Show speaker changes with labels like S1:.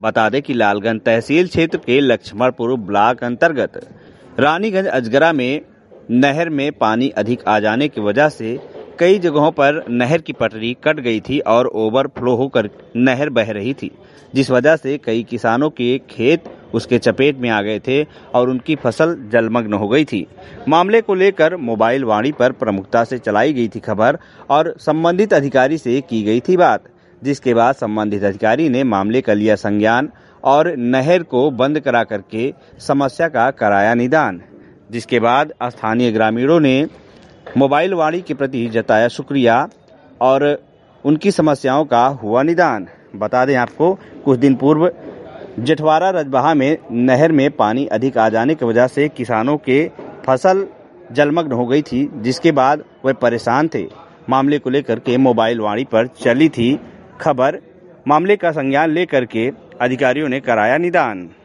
S1: बता दें कि लालगंज तहसील क्षेत्र के लक्ष्मणपुर ब्लॉक अंतर्गत रानीगंज अजगरा में नहर में पानी अधिक आ जाने की वजह से कई जगहों पर नहर की पटरी कट गई थी और ओवरफ्लो होकर नहर बह रही थी, जिस वजह से कई किसानों के खेत उसके चपेट में आ गए थे और उनकी फसल जलमग्न हो गई थी। मामले को लेकर मोबाइल वाणी पर प्रमुखता से चलाई गई थी खबर और संबंधित अधिकारी से की गई थी बात, जिसके बाद संबंधित अधिकारी ने मामले का लिया संज्ञान और नहर को बंद करा करके समस्या का कराया निदान, जिसके बाद स्थानीय ग्रामीणों ने मोबाइल वाणी के प्रति जताया शुक्रिया और उनकी समस्याओं का हुआ निदान। बता दें आपको, कुछ दिन पूर्व जेठवारा रजबहा में नहर में पानी अधिक आ जाने की वजह से किसानों के फसल जलमग्न हो गई थी, जिसके बाद वे परेशान थे। मामले को लेकर के मोबाइल वाणी पर चली थी खबर। मामले का संज्ञान लेकर के अधिकारियों ने कराया निदान।